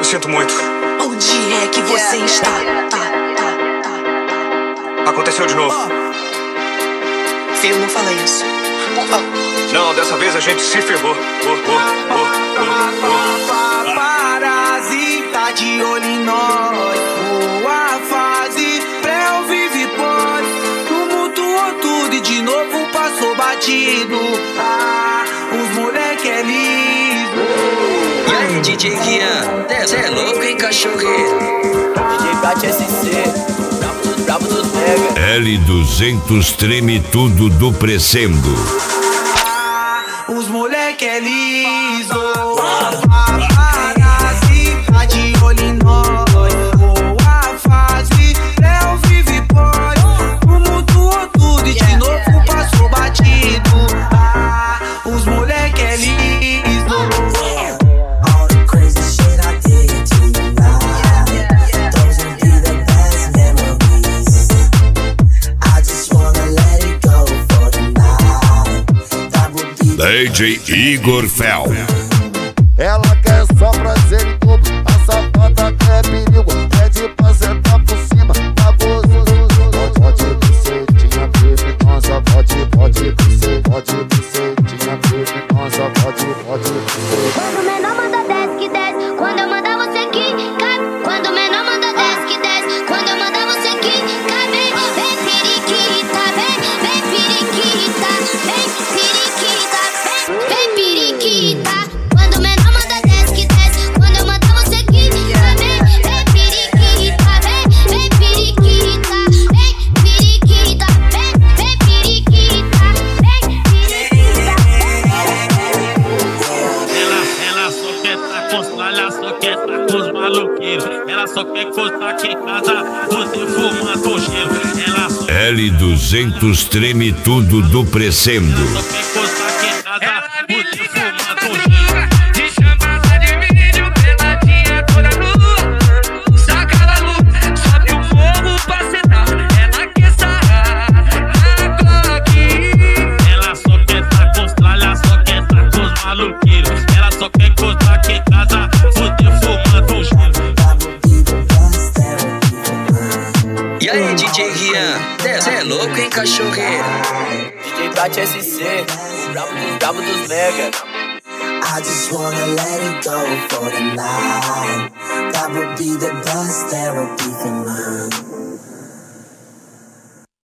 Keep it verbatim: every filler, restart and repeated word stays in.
Sinto muito. Onde é que você está? Tá, tá, tá, tá. Aconteceu de novo. Filho, não fala isso. Por favor. Não, dessa vez a gente se ferrou. Oh, oh, oh, oh, oh. Paparazzi tá de olho em nós. Boa fase, pré vive pós. Tumultuou tudo e de novo passou batido. Ah, os moleque é liso. E aí, D J Rian, cê é louco, hein, cachorreiro? D J Prat S C, brabo dos, brabo dos mega. L duzentos treme tudo do Precendo. Ah, os moleque é liso. Paparazzi tá de olho em nós. Boa fase, Léo vive pós. Tumultuou tudo e de novo passou batido. Ah, os moleque é liso. D J Igor Fel. Ela quer só prazer em dobro, a safada quer perigo, pede pra sentar por cima, tá gostoso. Pode bucetinha criminosa, pode, pode bucetinha, pode bucetinha criminosa, pode, pode bucetinha. Quando o menor manda desce que desce, quando eu mandar você que cai. Quando o menor manda desce que desce, quando eu mandar você que cai. Vem, vem periquita, vem, vem periquita, vem periquita, vem, vem periquita. Quando o menor manda desce que desce, quando eu mandar você que cai. Vem, vem periquita, vem, vem periquita, vem periquita, vem, vem periquita, vem periquita. Ela, ela só quer tá com ela só quer tá com os maloqueiros. Ela só quer que fosse aqui em casa, você fumando o cheiro. Ela só L duzentos treme tudo do Precendo. só quer que fosse aqui em casa, você fumando o cheiro. De chamada de vídeo, peladinha toda nua. Saca da luz, sobe o fogo pra sentar. Ela quer sarrar na Glock. Ela só quer tá com ela só quer tá com os maloqueiros. Ela só quer que fosse aqui em casa, você fumando o cheiro. E aí, D J Rian, cê é louco, hein, cachorreiro? D J Prat S C, brabo dos, brabo dos mega. I just wanna let it go for the night. That would be the best therapy for me.